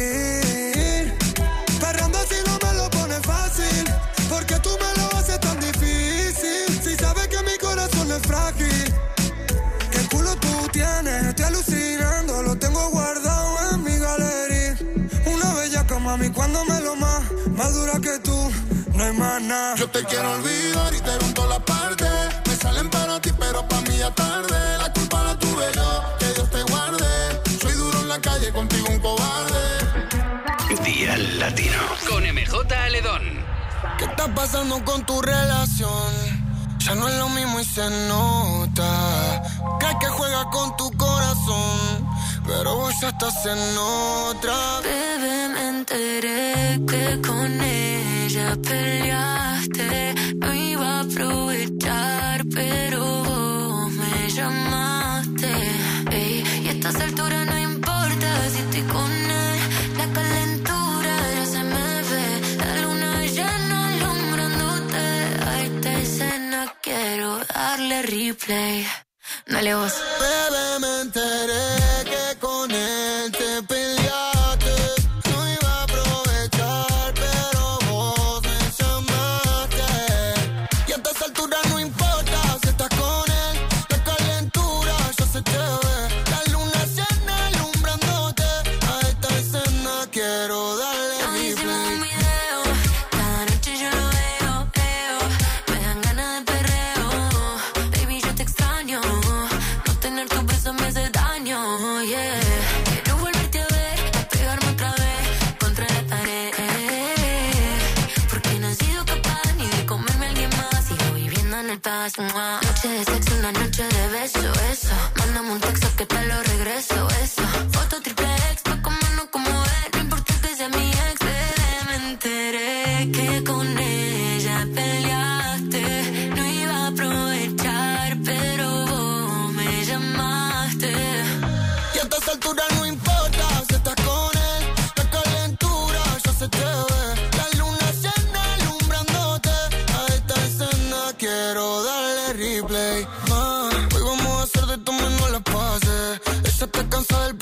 Perreando así no me lo pone fácil, porque tú me lo haces tan difícil. Si sabes que mi corazón es frágil. ¿Qué culo tú tienes? Estoy alucinando, lo tengo guardado en mi galería. Una bellaca, mami, cuando me lo más dura que tú, no hay más nada. Yo te quiero olvidar y te veo en todas las partes. Me salen para ti, pero pa' mí ya tarde. La culpa la tuve yo, que Dios te guarde. Soy duro en la calle, contigo un cobarde. Día Latino con MJ Aledón. ¿Qué está pasando con tu relación? Ya no es lo mismo y se nota. Crees que juega con tu corazón, pero vos ya estás en otra. Bebé, me enteré que con ella peleaste. No iba a aprovechar, pero vos me llamaste. Ey, y a estas alturas no importa si estoy con él. La calentura ya se me ve. La luna llena alumbrándote. A esta escena quiero darle replay. Dale vos. Bebé, me enteré que con él te peleaste. No iba a aprovechar, pero vos me llamaste. Y a estas alturas no importa si estás con él. La calentura ya se te ve. La luna llena alumbrándote. A esta escena quiero darle replay. Cada noche yo lo veo. Me dan ganas de perreo. Baby, yo te extraño. No tener tu beso me hace daño, yeah. Quiero volverte a ver, a pegarme otra vez contra la pared. Porque no he sido capaz ni de comerme a alguien más. Sigo viviendo en el paso. Noche de sexo, una noche de beso, eso. Mándame un texto que te lo regreso, eso. Foto triple X, pa' comernos como es. No importa que sea mi ex, bebé, me enteré que con ella peleaste. No iba a aprovechar, pero vos me llamaste. Y a estas alturas no importa si estás con él. La calentura ya se te ve. La luna llena alumbrándote. A esta escena quiero darle replay. Hoy vamos a hacer de tu menos las pases. Ella está cansada del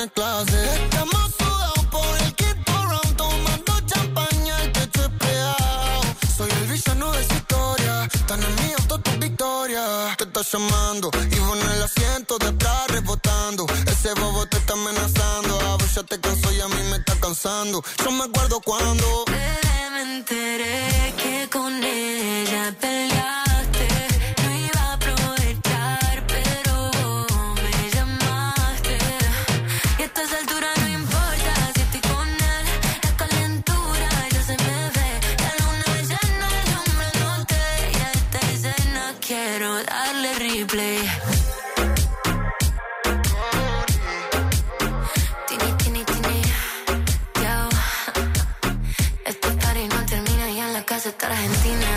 tiene clase. Estamos sudados por el quinto round, tomando champaña, el techo es pegado. Soy el villano de esa historia, están en mi auto tu victoria. Te está llamando y vos en el asiento de atrás rebotando. Ese bobo te está amenazando, a vos ya te cansó y a mí me está cansando. Yo me acuerdo cuando me enteré que con ella peleaste. No iba a aprovechar, pero vos me llamaste. Y a estas alturas no importa si estoy con él. La calentura ya se me ve. La luna llena, yo me noté. Y a esta escena quiero darle replay. Está Argentina.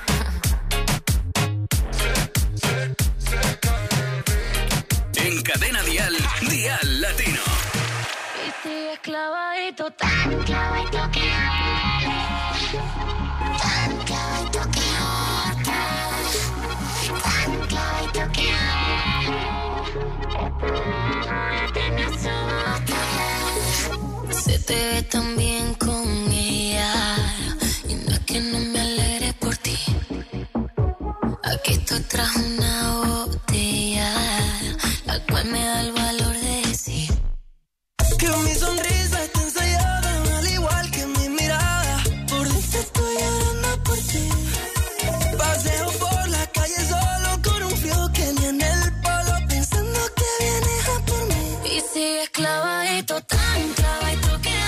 En Cadena Dial, Dial Latino. Y sigues clavadito, tan clavadito que tan clavadito que tan clavadito que me asusta. Se te ve tan bien con ella. Que no me alegre por ti. Aquí estoy tras una botella, la cual me da el valor de decir que mi sonrisa está ensayada, al igual que mi mirada. Por dentro estoy llorando por ti. Paseo por la calle solo con un frío que ni en el polo, pensando que vienes a por mí. Y sigues clavadito, tan clavadito que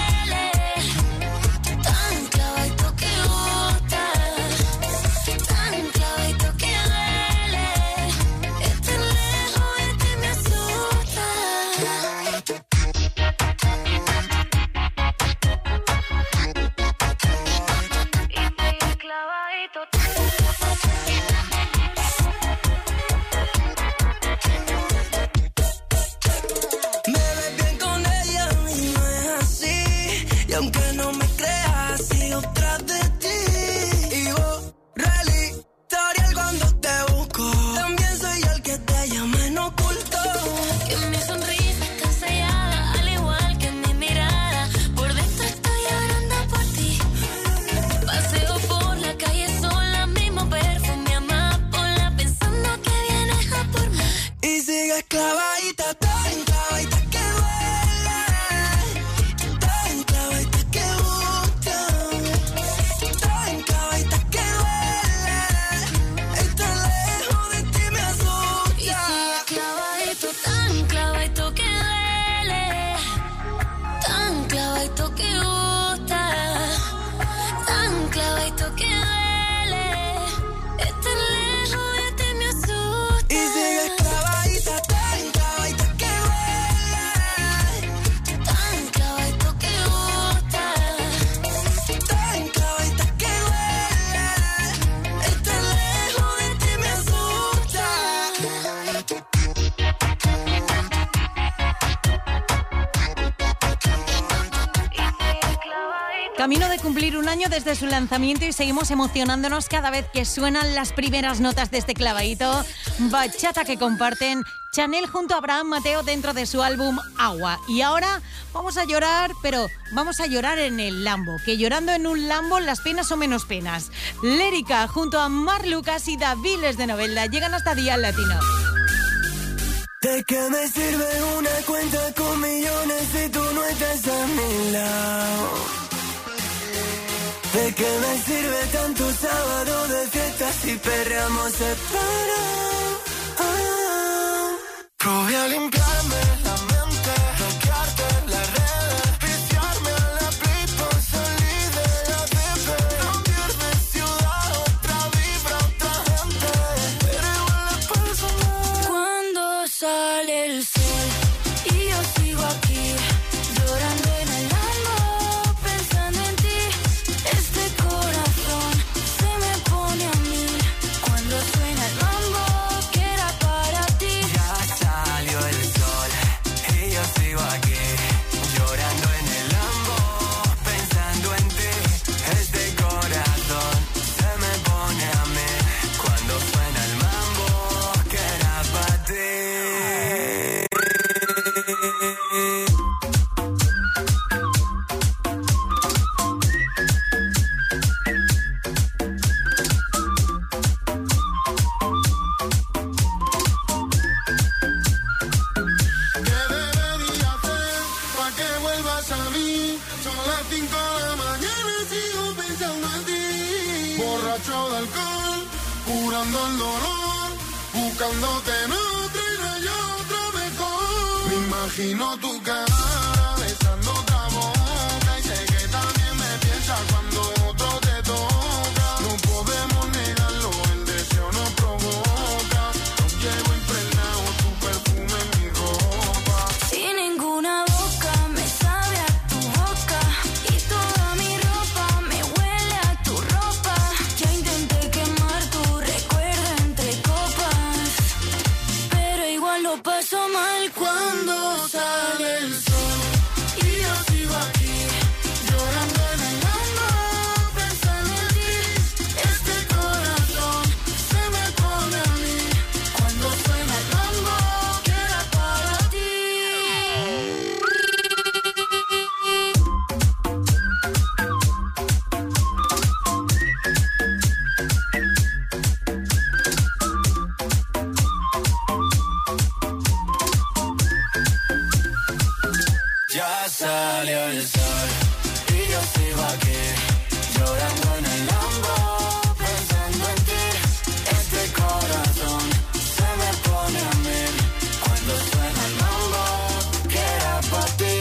clavadita, tan clavadita que duele, tan clavadita que gusta, tan clavadita que duele. Estar lejos de ti me asusta. Y sigues clavadito, tan clavadito que duele, tan clavadito que gusta, tan clavadito que duele. Estar lejos de ti me asusta. Y sigues clavadita, tan clavadita que duele, tan clavadito que gusta, tan clavadita que duele. Estar lejos de ti me asusta. Camino de cumplir un año desde su lanzamiento y seguimos emocionándonos cada vez que suenan las primeras notas de este clavadito. Bachata que comparten Chanel junto a Abraham Mateo dentro de su álbum Agua. Y ahora vamos a llorar, pero vamos a llorar en el Lambo, que llorando en un Lambo las penas son menos penas. Lérica junto a Mar Lucas y Daviles de Novelda llegan hasta Dial Latino. ¿De qué me sirve una cuenta con millones si tú no estás a mi lado? ¿De qué me sirve tanto sábado de fiestas si perreamos separados? Voy a limpiarme la mente, bloquearte las redes, viciarme a la play por salir de la bebé. Cambiar de ciudad, otra vibra, otra gente, pero igual es personal. Cuando sale el sol y yo sigo aquí llorando en el alma, pensando en ti. Este corazón se me pone a mí cuando suena el mambo que era para ti. Ya salió el sol y yo sigo aquí llorando en el Lambo, pensando en ti. Este corazón se me pone a mí cuando suena el mambo que era para ti. aguantando el dolor, buscándote en otra y no hay otra mejor. Me imagino tu cara besando otra boca y sé que también me piensas cuando otro te toca. No podemos negarlo, el deseo nos provoca. Nos llevo impregnado tu perfume en mi ropa. Sin ninguna boca me sabe a tu boca y toda mi ropa me huele a tu ropa. Ya intenté quemar tu recuerdo entre copas, pero igual lo paso mal cuando sale el sol y yo sigo aquí llorando en el alma pensando en ti. Este corazón se me pone a mí cuando suena el mambo que era para ti. Ya salió el sol y yo sigo aquí llorando en el Lambo pensando en ti. Este corazón se me pone a mil cuando suena el mambo que era para ti.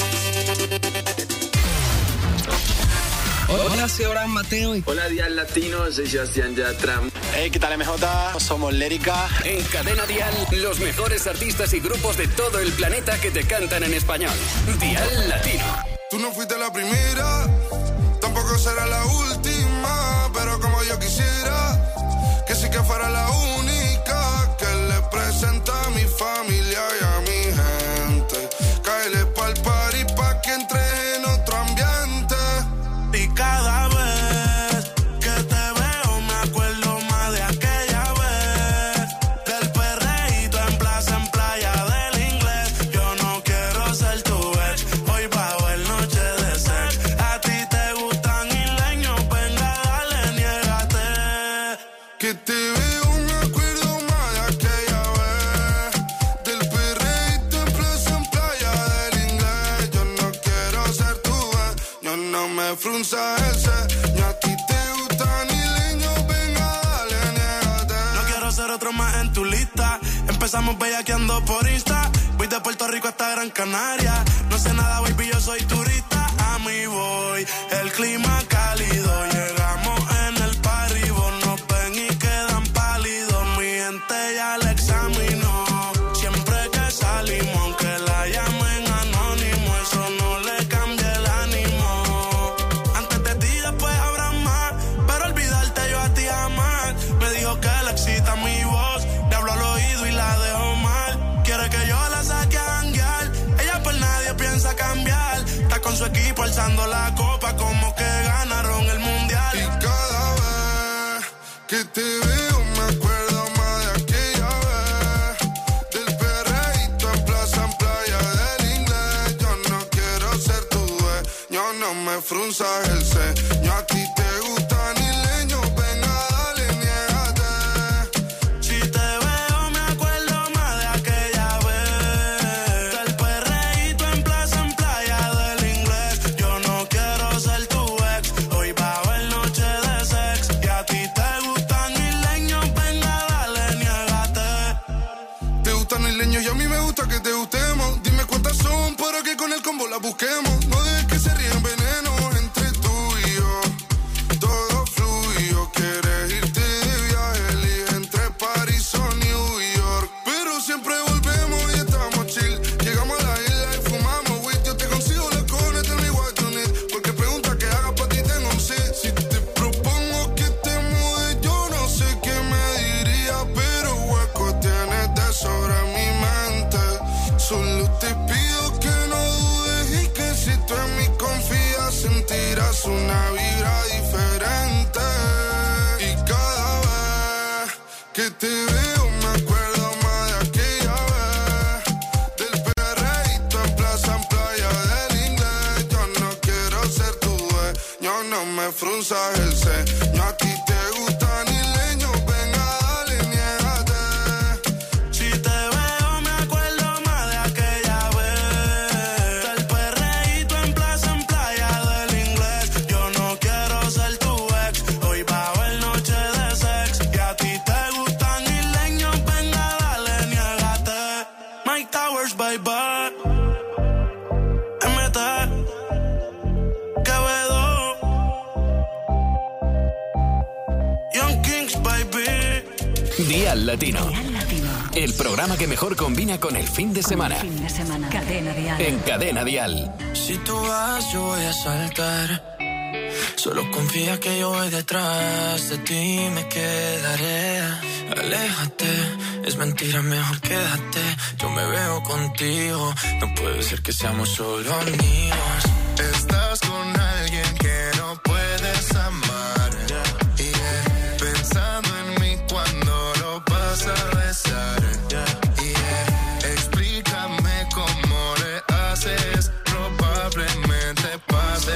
Hola, soy Abraham Mateo. Hola, Dial Latino, soy Sebastián Yatra. Hey, ¿qué tal, MJ? Somos Lérica. En Cadena Dial, los mejores artistas y grupos de todo el planeta que te cantan en español. Dial Latino. Tú no fuiste la primera, tampoco será la última, pero como yo quisiera que sí que fuera la única que le presenta a mi familia y a mi gente. Cáele pa'l party pa' que entre en otro ambiente. Y cada vez que te veo me acuerdo más de aquella vez, del perreíto en plaza, en playa del inglés. Yo no quiero ser tu ex, hoy va a haber noche de sex. A ti te gustan isleños, venga dale, niégate. Que te veo me acuerdo más de aquella vez, del perreíto en plaza, en playa del inglés. Yo no quiero ser tu ex, yo no me frunza el ceño. A ti te gustan isleños, venga dale, niégate. No quiero ser otro más en tu lista. Empezamos bellaqueando por Insta. Voy de Puerto Rico hasta Gran Canaria. No sé nada, baby, yo soy turista. A mí voy, el clima cálido. Llegamos en el party, vos nos ven y quedan pálidos. Mi gente ya la examinó. Siempre que salimos, aunque la llamen anónimo, eso no le cambia el ánimo. Antes de ti, después habrá más, pero olvidarte yo a ti jamás. Me dijo que le excita mi voz, le hablo al oído y la dejo mal. Quiere que yo la saque a janguear, ella por nadie piensa cambiar. Está con su equipo alzando la copa como que ganaron el mundial. Y cada vez que te veo me acuerdo más de aquella vez, del perreíto en plaza, en playa del inglés. Yo no quiero ser tu dueño, no me frunzas el ceño. A ti te gustan isleños, venga dale, niégate. Si te veo me acuerdo más de aquella vez, del perreíto en plaza, en playa del inglés. Yo no quiero ser tu ex, hoy va a haber noche de sex. Y a ti te gustan isleños, venga dale, niégate. Te gustan isleños y a mí me gusta que te gustemos. Dime cuántas son para que con el combo la busquemos. No dejes que se ríen veneno entre tú y yo. Todo fluyo, quieres irte de viaje, elige entre París o New York. Pero siempre volvemos y estamos chill. Llegamos a la isla y fumamos weed. Yo te consigo la cone, tell me what you need. Porque pregunta que haga pa' ti tengo un sí. Si te propongo que te mudes, yo no sé qué me diría, pero hueco tienes de sobra en mi mente. Solo te pido que no dudes y que si tú en mí confías sentirás una vibra diferente. Y cada vez que te veo me acuerdo más de aquella vez, del perreíto en plaza, en playa del inglés. Yo no quiero ser tu dueño, no me frunzas el ceño. A ti te gustan isleños, venga dale, niégate. Si te veo me acuerdo más de aquella vez, del perreíto en plaza, en playa del inglés. Yo no quiero ser tu ex, hoy va a haber noche de sex. Y a ti te gusta Towers, baby. MT, Quevedo, Young Kings, baby. Dial Latino. El programa que mejor combina con el fin de semana. Cadena Dial. En Cadena Dial. Si tú vas, yo voy a saltar. Solo confía que yo voy detrás de ti, me quedaré. Aléjate, es mentira, mejor quédate. Yo me veo contigo, no puede ser que seamos solo amigos. Estás con alguien que no puedes amar. Yeah. Pensando en mí cuando lo vas a besar. Yeah. Explícame cómo le haces, probablemente pase.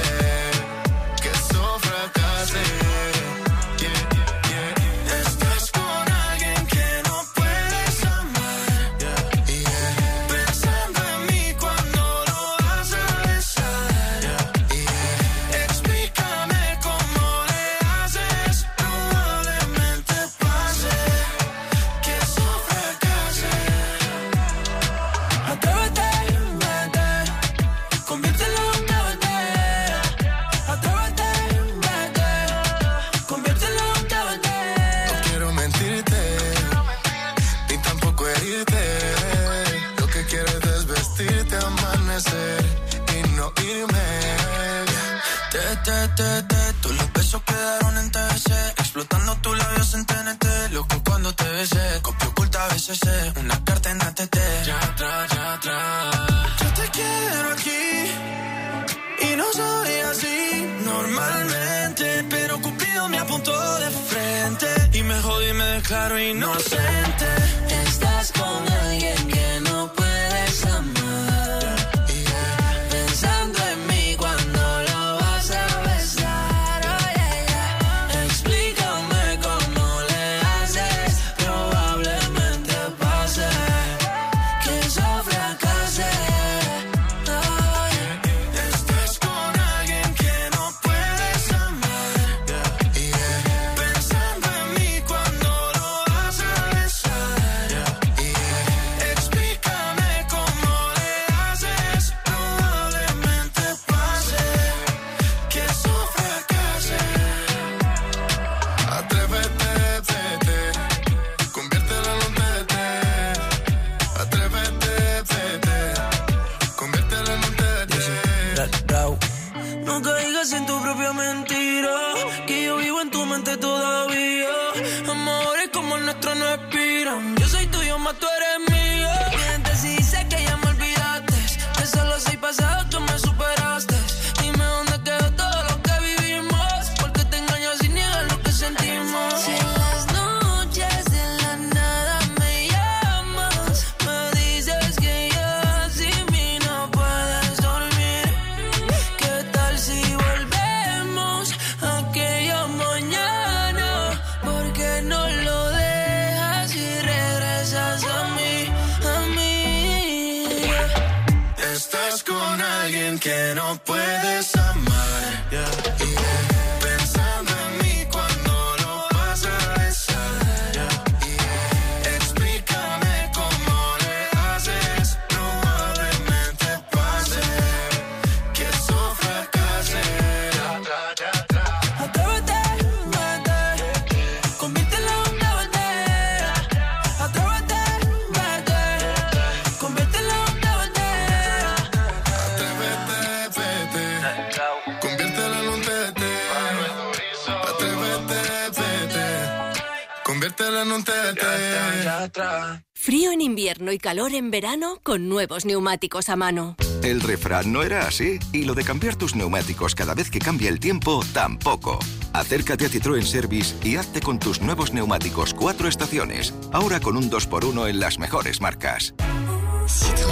Y no irme. Todos los besos quedaron en TBC, explotando tus labios en TNT. Loco cuando te besé, copio oculta BCC, una carta en ATT. Ya atrás. Yo te quiero aquí y no soy así normalmente, pero Cupido me apuntó de frente y me jodí y me declaro inocente. Estás con alguien que no puedes amar. Yo soy tuyo, más tú eres mío. Mientes y sé que ya me olvidaste. De solo 6 pasados tú me superaste. Dime dónde quedó todo lo que vivimos. Porque te engaño sin negar lo que sentimos. Si en las noches de la nada me llamas, me dices que ya sin mí no puedes dormir. ¿Qué tal si volvemos a aquella mañana? Porque no lo dejas y regresas a mí. Estás con alguien que no puedes amar. Pensando en mí cuando lo vas a besar. Explícame cómo le haces, probablemente pase que eso fracase. Atrévete, vete, conviértelo en una bandera. Atrévete, vete, conviértelo en una bandera. Atrévete, conviértelo en un tete. Atrévete, conviértelo en un tete. Frío en invierno y calor en verano con nuevos neumáticos a mano. El refrán no era así, y lo de cambiar tus neumáticos cada vez que cambia el tiempo, tampoco. Acércate a Citroën Service y hazte con tus nuevos neumáticos 4 estaciones, ahora con un 2x1 en las mejores marcas.